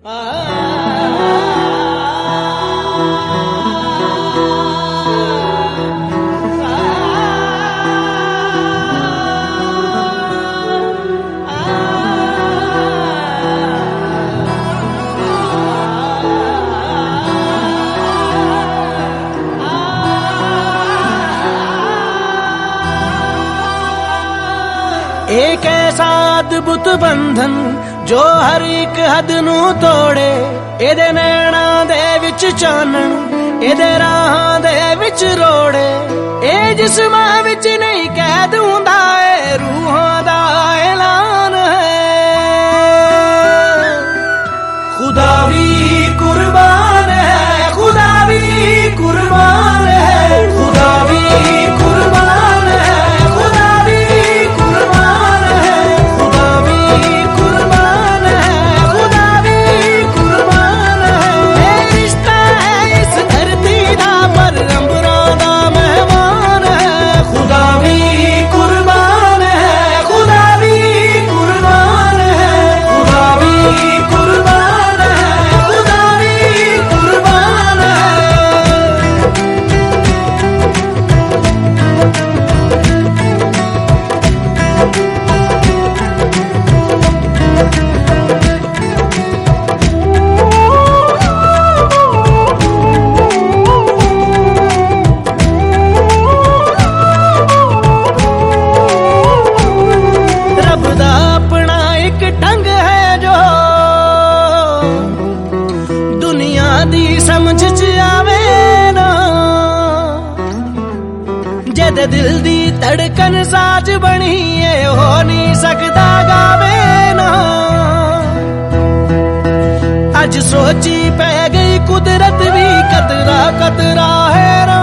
एक ऐसा अद्भुत बंधन जो हर एक हद नू तोड़े, एदे नैना दे विच चानण एदे राहां दे विच रोड़े। ए जिस्मां विच नहीं कैद हुंदा ए रूहां दा ऐलान है। खुदा भी कुर्बान है, खुदा भी कुर्बान है, खुदा भी कुर्बान है, खुदा भी कुर्बान है, खुदा भी कुर्बान है, खुदा भी कुर्बान है। ए रिश्ता है इस धरती दा पर अंबरां दा मेहमान है। खुदा भी कुर्बान है, खुदा भी कुर्बान है, खुदा भी कुर्बान है, खुदा भी कुर्बान है। रब दा अपना एक ढंग है जो दुनिया दी समझ च आवे ना। जेदे दिल दी धड़कन साज बनी है हो नहीं सकदा गावे ना। अज सोची पै गई कुदरत भी कतरा कतरा हैरान।